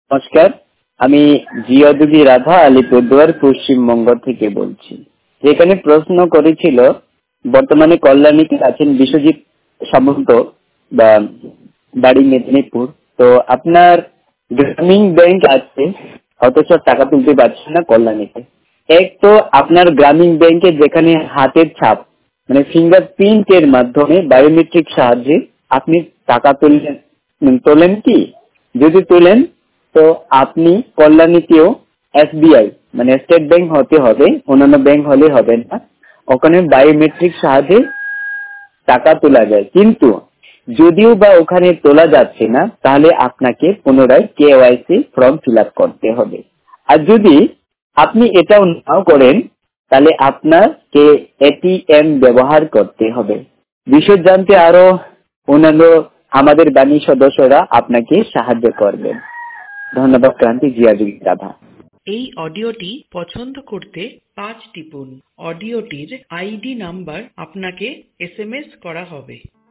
নমস্কার, আমি জিয়াদুলি রাধা আলিপুরদুয়ার পশ্চিমবঙ্গ থেকে বলছি। যেখানে প্রশ্ন করেছিল বর্তমানে কল্যাণীতে আছেন বিশ্বজিৎ সামন্ত বা বাড়ি মেদিনীপুর। তো আপনার গ্রামীণ ব্যাংক আছে অথচ টাকা তুলতে পারছেন না কল্যাণীতে। এক তো আপনার গ্রামীণ ব্যাংকে যেখানে হাতের ছাপ মানে ফিঙ্গারপ্রিন্টের মাধ্যমে বায়োমেট্রিক সাহায্যে আপনি টাকা তোলেন কি? যদি তোলেন তো আপনি কল্যাণীতেও এসবিআই মানে স্টেট ব্যাংক হতে হবে, অন্যান্য ব্যাংক হলে হবে না। ওখানে বায়োমেট্রিক সাহায্যে টাকা তোলা যায়, কিন্তু যদিও বা ওখানে তোলা যাচ্ছে না তাহলে আপনাকে পুনরায় কেওয়াইসি ফর্ম ফিল আপ করতে হবে। আর যদি আপনি এটাও নাও করেন তাহলে আপনাকে এটিএম ব্যবহার করতে হবে। বিষয় জানতে আরো অন্যান্য আমাদের বাণী সদস্যরা আপনাকে সাহায্য করবেন। ধন্যবাদ। ক্রান্তি, জিয়াদুল রাধা। এই অডিওটি পছন্দ করতে 5 টিপুন। অডিওটির আইডি নাম্বার আপনাকে এসএমএস করা হবে।